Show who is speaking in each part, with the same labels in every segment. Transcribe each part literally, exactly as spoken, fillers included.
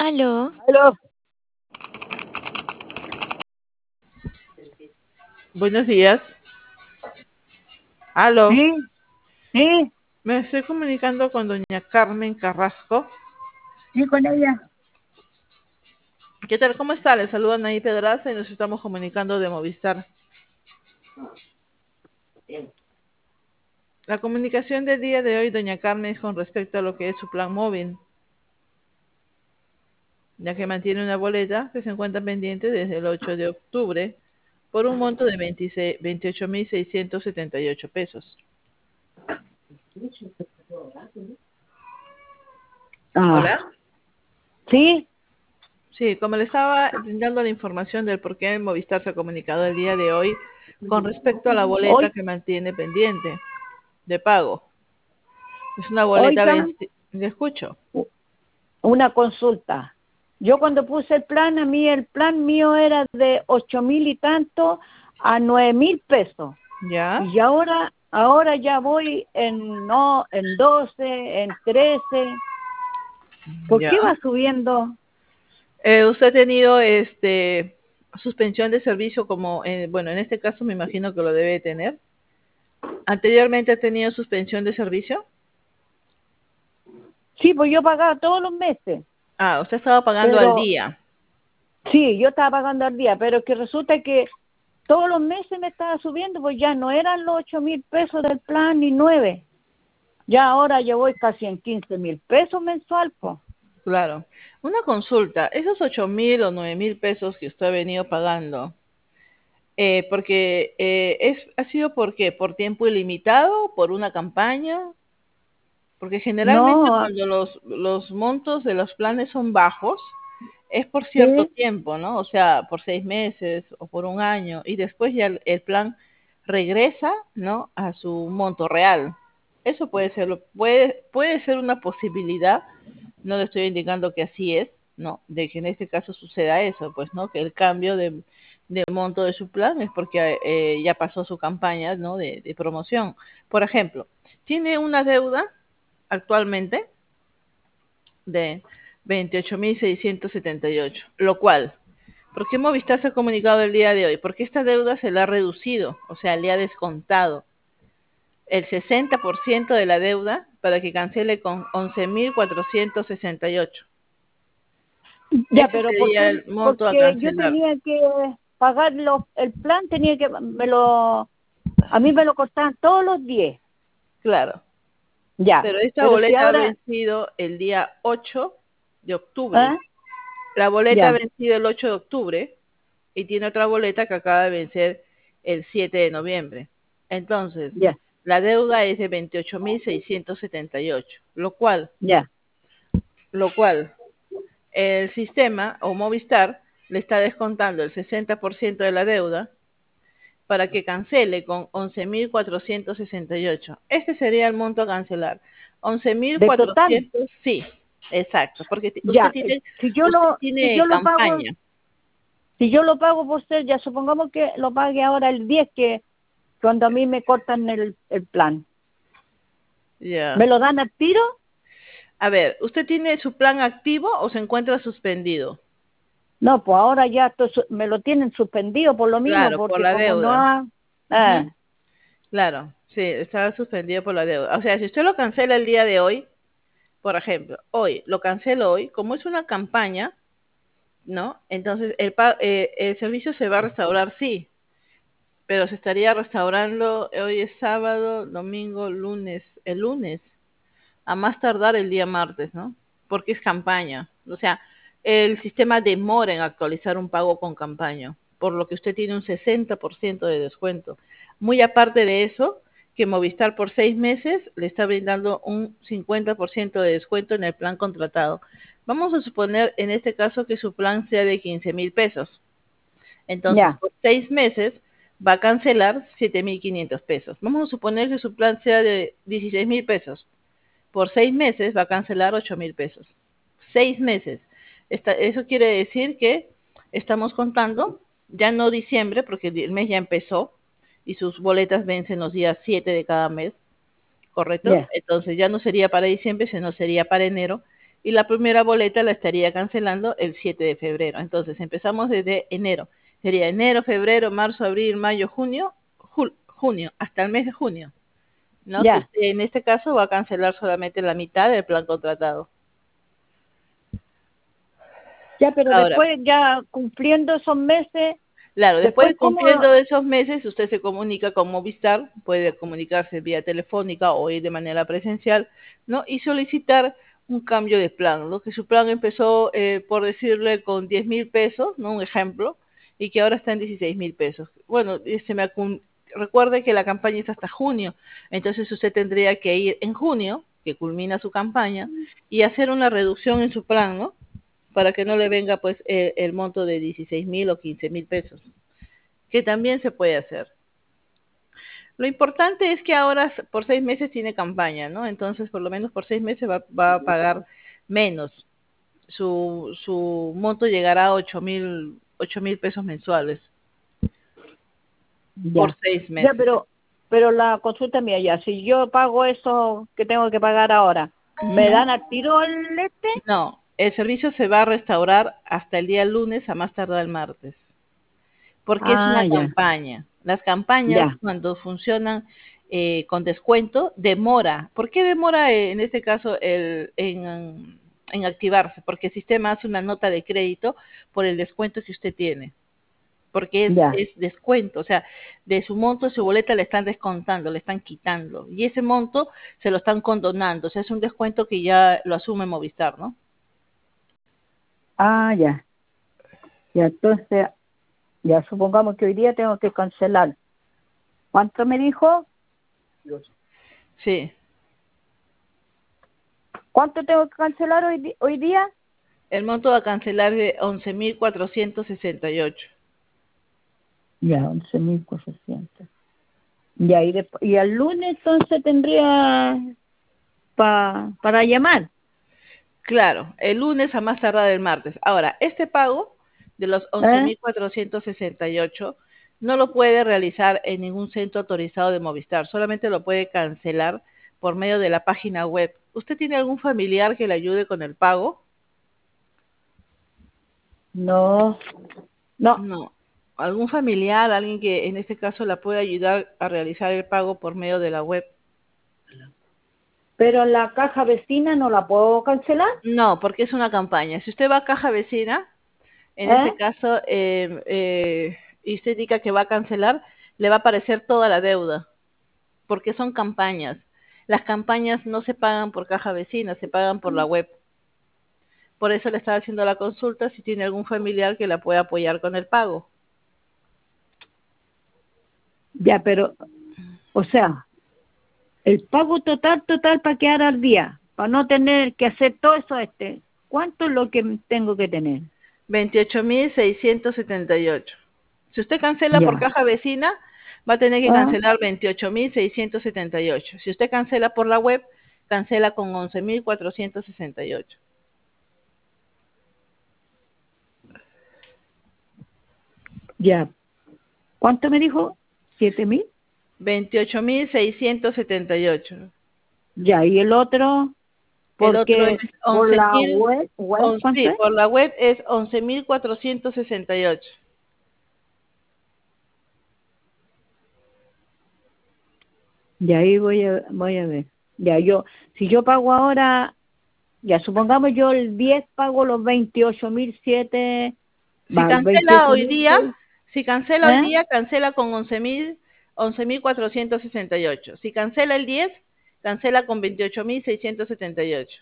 Speaker 1: Aló,
Speaker 2: Aló,
Speaker 3: Buenos días. Aló.
Speaker 2: sí, sí,
Speaker 3: Me estoy comunicando con doña Carmen Carrasco.
Speaker 2: sí, con ella.
Speaker 3: ¿Qué tal? ¿Cómo está? Le saluda Anaí Pedraza y nos estamos comunicando de Movistar. La comunicación del día de hoy, doña Carmen, es con respecto a lo que es su plan móvil, ya que mantiene una boleta que se encuentra pendiente desde el ocho de octubre por un monto de veintiocho mil seiscientos setenta y ocho pesos.
Speaker 2: Ah,
Speaker 3: Hola.
Speaker 2: sí,
Speaker 3: Sí, como le estaba brindando la información del por qué Movistar se ha comunicado el día de hoy con respecto a la boleta
Speaker 2: hoy,
Speaker 3: que mantiene pendiente de pago. Es una boleta
Speaker 2: oiga,
Speaker 3: vencida. Le escucho.
Speaker 2: una consulta. Yo cuando puse el plan, a mí el plan mío era de ocho mil y tanto a nueve mil pesos.
Speaker 3: ¿Ya?
Speaker 2: Y ahora, ahora ya voy en no, en doce, en trece. ¿Por
Speaker 3: ¿Ya?
Speaker 2: qué va subiendo?
Speaker 3: Eh, ¿usted ha tenido este suspensión de servicio como, eh, bueno, en este caso me imagino que lo debe tener? ¿Anteriormente ha tenido suspensión de servicio?
Speaker 2: Sí, pues yo pagaba todos los meses,
Speaker 3: Ah, usted estaba pagando al
Speaker 2: pero
Speaker 3: día.
Speaker 2: sí, yo estaba pagando al día, pero que resulta que todos los meses me estaba subiendo, pues ya no eran los ocho mil pesos del plan ni nueve. Ya ahora yo voy casi en quince mil pesos mensual, pues.
Speaker 3: Claro. Una consulta, esos ocho mil o nueve mil pesos que usted ha venido pagando, eh, porque eh, es, ¿ha sido por qué? ¿Por tiempo ilimitado? ¿Por una campaña? Porque generalmente
Speaker 2: No,
Speaker 3: cuando los, los montos de los planes son bajos, es por cierto
Speaker 2: sí,
Speaker 3: tiempo, ¿no? O sea, por seis meses o por un año, y después ya el, el plan regresa, ¿no? A su monto real. Eso puede ser, puede, puede ser una posibilidad, no le estoy indicando que así es, ¿no? De que en este caso suceda eso, pues, ¿no? Que el cambio de, de monto de su plan es porque eh, ya pasó su campaña, ¿no? De, de promoción. Por ejemplo, tiene una deuda actualmente de veintiocho mil seiscientos setenta y ocho, lo cual, ¿por qué Movistar se ha comunicado el día de hoy? Porque esta deuda se la ha reducido, o sea, le ha descontado el sesenta por ciento de la deuda para que cancele con once mil cuatrocientos sesenta y ocho.
Speaker 2: ya,
Speaker 3: Ese
Speaker 2: pero ¿por
Speaker 3: sería
Speaker 2: qué?
Speaker 3: el monto a
Speaker 2: Porque yo
Speaker 3: cancelar.
Speaker 2: tenía que pagar los, el plan tenía que, me lo, a mí me lo cortaban todos los diez,
Speaker 3: Claro,
Speaker 2: ya,
Speaker 3: pero esta
Speaker 2: pero si
Speaker 3: boleta ha
Speaker 2: ahora,
Speaker 3: vencido el día ocho de octubre.
Speaker 2: ¿ah?
Speaker 3: La boleta ha
Speaker 2: Ya,
Speaker 3: vencido el ocho de octubre y tiene otra boleta que acaba de vencer el siete de noviembre. Entonces,
Speaker 2: ya,
Speaker 3: la deuda es de veintiocho mil seiscientos setenta y ocho, lo cual,
Speaker 2: ya,
Speaker 3: lo cual el sistema o Movistar le está descontando el sesenta por ciento de la deuda para que cancele con once mil cuatrocientos sesenta y ocho. Este sería el monto a cancelar. once mil
Speaker 2: de total,
Speaker 3: cuatrocientos, sí, exacto, porque usted
Speaker 2: ya, eh,
Speaker 3: tiene,
Speaker 2: si yo
Speaker 3: usted
Speaker 2: lo, si
Speaker 3: tiene
Speaker 2: yo lo pago,
Speaker 3: campaña.
Speaker 2: si yo lo pago por ser, ya supongamos que lo pague ahora el diez, que cuando a mí me cortan el, el plan,
Speaker 3: Ya.
Speaker 2: ¿me lo dan al tiro?
Speaker 3: A ver, ¿usted tiene su plan activo o se encuentra suspendido?
Speaker 2: No, pues ahora ya esto su- me lo tienen suspendido por lo mismo,
Speaker 3: Claro, por
Speaker 2: porque
Speaker 3: la
Speaker 2: como no
Speaker 3: deuda.
Speaker 2: ha...
Speaker 3: Ujú.
Speaker 2: ah,
Speaker 3: Claro, sí, estaba suspendido por la deuda. O sea, si usted lo cancela el día de hoy, por ejemplo, hoy, lo cancelo hoy, como es una campaña, ¿no? Entonces el, pa- eh, el servicio se va a restaurar, sí, pero se estaría restaurando, hoy es sábado, domingo, lunes, el lunes, a más tardar el día martes, ¿no? Porque es campaña. O sea, el sistema demora en actualizar un pago con campaña, por lo que usted tiene un sesenta por ciento de descuento. Muy aparte de eso, que Movistar por seis meses le está brindando un cincuenta por ciento de descuento en el plan contratado. Vamos a suponer en este caso que su plan sea de quince mil pesos. Entonces,
Speaker 2: ya,
Speaker 3: por seis meses va a cancelar siete mil quinientos pesos. Vamos a suponer que su plan sea de dieciséis mil pesos. Por seis meses va a cancelar ocho mil pesos. Seis meses. Esta, eso quiere decir que estamos contando, ya no diciembre, porque el mes ya empezó y sus boletas vencen los días siete de cada mes, ¿correcto?
Speaker 2: ya.
Speaker 3: Entonces ya no sería para diciembre, sino sería para enero. y la primera boleta la estaría cancelando el siete de febrero. Entonces empezamos desde enero. Sería enero, febrero, marzo, abril, mayo, junio, jul- junio, hasta el mes de junio, ¿no? Que
Speaker 2: Ya,
Speaker 3: usted en este caso va a cancelar solamente la mitad del plan contratado.
Speaker 2: ya, pero
Speaker 3: Ahora,
Speaker 2: después, ya cumpliendo esos meses,
Speaker 3: claro, después
Speaker 2: después,
Speaker 3: de
Speaker 2: ¿cómo?
Speaker 3: cumpliendo esos meses, usted se comunica con Movistar, puede comunicarse vía telefónica o ir de manera presencial, ¿no? Y solicitar un cambio de plan, ¿no? Que su plan empezó, eh, por decirle, con diez mil pesos, ¿no? Un ejemplo, y que ahora está en dieciséis mil pesos. Bueno, y se me acum- recuerde que la campaña es hasta junio, entonces usted tendría que ir en junio, que culmina su campaña, y hacer una reducción en su plan, ¿no? Para que no le venga pues eh, el monto de dieciséis mil o quince mil pesos, que también se puede hacer. Lo importante es que ahora por seis meses tiene campaña, ¿no? Entonces, por lo menos por seis meses va, va a pagar menos. Su, su monto llegará a ocho mil, ocho mil pesos mensuales por
Speaker 2: Ya,
Speaker 3: seis
Speaker 2: ya,
Speaker 3: meses.
Speaker 2: pero, pero la consulta mía ya, si yo pago eso que tengo que pagar ahora, ¿me
Speaker 3: Ujú.
Speaker 2: dan al tiro el este?
Speaker 3: No, el servicio se va a restaurar hasta el día lunes a más tardar el martes, porque es
Speaker 2: Ah,
Speaker 3: una
Speaker 2: ya,
Speaker 3: campaña. Las campañas,
Speaker 2: ya.
Speaker 3: cuando funcionan eh, con descuento, demora. ¿Por qué demora eh, en este caso el, en, en activarse? Porque el sistema hace una nota de crédito por el descuento que usted tiene. Porque es,
Speaker 2: Ya.
Speaker 3: es descuento, o sea, de su monto, su boleta le están descontando, le están quitando. Y ese monto se lo están condonando, o sea, es un descuento que ya lo asume Movistar, ¿no?
Speaker 2: Ah, ya. Ya, entonces, ya supongamos que hoy día tengo que cancelar. ¿Cuánto me dijo?
Speaker 3: Sí.
Speaker 2: ¿Cuánto tengo que cancelar hoy, di- hoy día?
Speaker 3: El monto a cancelar es de once mil cuatrocientos sesenta y ocho.
Speaker 2: Ya, once mil cuatrocientos. Ya, y, desp- y el lunes entonces tendría pa, para llamar.
Speaker 3: Claro, el lunes a más tardar el martes. Ahora, este pago de los once
Speaker 2: ¿Eh?
Speaker 3: mil cuatrocientos sesenta y ocho no lo puede realizar en ningún centro autorizado de Movistar, solamente lo puede cancelar por medio de la página web. ¿Usted tiene algún familiar que le ayude con el pago?
Speaker 2: No, no,
Speaker 3: No. ¿Algún familiar, alguien que en este caso la pueda ayudar a realizar el pago por medio de la web?
Speaker 2: pero la caja vecina no la puedo cancelar.
Speaker 3: No, porque es una campaña. Si usted va a Caja Vecina, en
Speaker 2: ¿Eh?
Speaker 3: ese caso, eh, eh, y usted indica que va a cancelar, le va a aparecer toda la deuda, porque son campañas. Las campañas no se pagan por caja vecina, se pagan por la web. Por eso le estaba haciendo la consulta si tiene algún familiar que la pueda apoyar con el pago.
Speaker 2: Ya, pero, o sea, el pago total, total para quedar al día, para no tener que hacer todo eso este. ¿Cuánto es lo que tengo que tener?
Speaker 3: veintiocho mil seiscientos setenta y ocho. Si usted cancela por
Speaker 2: Ya.
Speaker 3: caja vecina, va a tener que
Speaker 2: ¿Ah?
Speaker 3: cancelar veintiocho mil seiscientos setenta y ocho. Si usted cancela por la web, cancela con once mil cuatrocientos sesenta y ocho.
Speaker 2: Ya. ¿Cuánto me dijo? ¿Siete mil?
Speaker 3: veintiocho mil seiscientos setenta y ocho.
Speaker 2: Ya, y el otro,
Speaker 3: El otro es
Speaker 2: porque por
Speaker 3: once
Speaker 2: la
Speaker 3: mil,
Speaker 2: web, web, ¿cuánto
Speaker 3: sí,
Speaker 2: es?
Speaker 3: por la web es once mil cuatrocientos sesenta y ocho.
Speaker 2: Y ahí voy a, voy a ver. Ya, yo, si yo pago ahora, ya supongamos yo el diez pago los veintiocho mil siete,
Speaker 3: Si
Speaker 2: va,
Speaker 3: cancela
Speaker 2: veintiocho
Speaker 3: hoy
Speaker 2: mil
Speaker 3: día,
Speaker 2: seis,
Speaker 3: si cancela hoy
Speaker 2: ¿eh?
Speaker 3: día, cancela con once mil, once mil cuatrocientos sesenta y ocho. Si cancela el diez, cancela con veintiocho mil seiscientos setenta y ocho.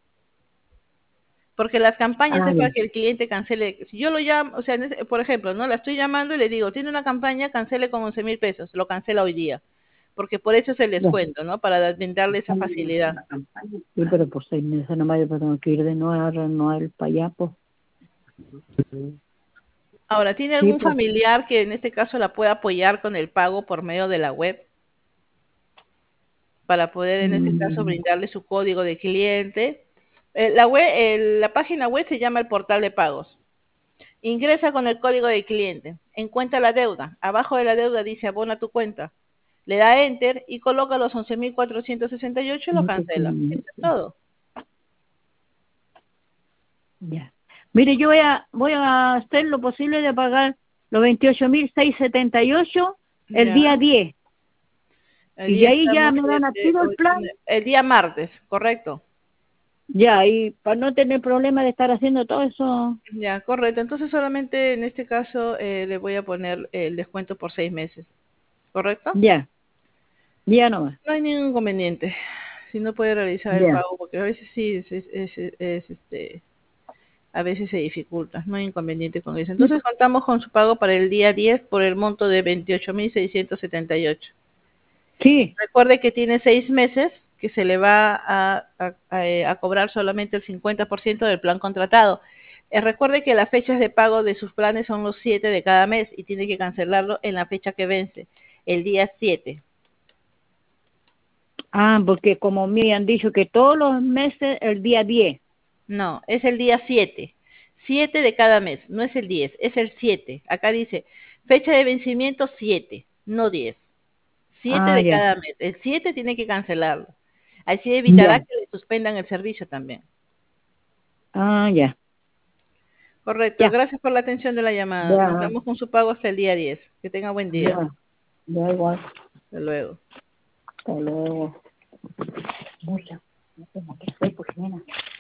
Speaker 3: Porque las campañas
Speaker 2: Ah,
Speaker 3: es para
Speaker 2: ya.
Speaker 3: que el cliente cancele. Si yo lo llamo, o sea, en ese- por ejemplo, ¿no? La estoy llamando y le digo, tiene una campaña, cancele con once mil pesos. Lo cancela hoy día. Porque por eso es el
Speaker 2: Ya.
Speaker 3: descuento, ¿no? Para brindarle esa facilidad.
Speaker 2: Sí, pero por seis meses nomás yo tengo que ir de nuevo a renovar para allá, pues.
Speaker 3: Ahora, ¿tiene
Speaker 2: Sí,
Speaker 3: algún
Speaker 2: pues.
Speaker 3: familiar que en este caso la pueda apoyar con el pago por medio de la web para poder en este caso
Speaker 2: Mm,
Speaker 3: brindarle su código de cliente? Eh, la web, el- la página web se llama el portal de pagos. Ingresa con el código de cliente, encuentra la deuda. Abajo de la deuda dice abona tu cuenta. Le da enter y coloca los once mil cuatrocientos sesenta y ocho y lo
Speaker 2: no sé
Speaker 3: cancela.
Speaker 2: cómo-
Speaker 3: Eso es todo.
Speaker 2: Ya. Mire, yo voy a, voy a hacer lo posible de pagar los veintiocho mil seiscientos setenta y ocho el
Speaker 3: Ya.
Speaker 2: día diez.
Speaker 3: El
Speaker 2: Y
Speaker 3: día
Speaker 2: de ahí ya
Speaker 3: estamos,
Speaker 2: me dan
Speaker 3: siete,
Speaker 2: activo el
Speaker 3: ocho,
Speaker 2: plan.
Speaker 3: nueve. El día martes, correcto.
Speaker 2: Ya, y para no tener problema de estar haciendo todo eso.
Speaker 3: Ya, correcto. Entonces solamente en este caso eh, le voy a poner el descuento por seis meses, ¿correcto?
Speaker 2: Ya, ya nomás.
Speaker 3: No hay ningún inconveniente. Si no puede realizar el
Speaker 2: Ya.
Speaker 3: pago, porque a veces sí, es, es, es- es, este, a veces se dificulta. No hay inconveniente con eso. Entonces contamos con su pago para el día diez por el monto de veintiocho mil seiscientos setenta y ocho.
Speaker 2: Sí.
Speaker 3: Recuerde que tiene seis meses que se le va a, a- a, eh, a cobrar solamente el cincuenta por ciento del plan contratado. Eh, recuerde que las fechas de pago de sus planes son los siete de cada mes y tiene que cancelarlo en la fecha que vence, el día siete.
Speaker 2: Ah, porque como me han dicho que todos los meses el día diez.
Speaker 3: No, es el día siete. siete de cada mes, no es el diez, es el siete. Acá dice fecha de vencimiento siete, no diez. siete
Speaker 2: Ah,
Speaker 3: de
Speaker 2: ya.
Speaker 3: cada mes. El siete tiene que cancelarlo. Así evitará
Speaker 2: Ya.
Speaker 3: que le suspendan el servicio también.
Speaker 2: Ah, ya.
Speaker 3: Correcto.
Speaker 2: Ya.
Speaker 3: Gracias por la atención de la llamada.
Speaker 2: Ya.
Speaker 3: Contamos con su pago hasta el día diez. Que tenga buen día.
Speaker 2: Ya. Da igual.
Speaker 3: Hasta luego.
Speaker 2: Hasta luego. Mucha. No tengo que hacer, pues, nena.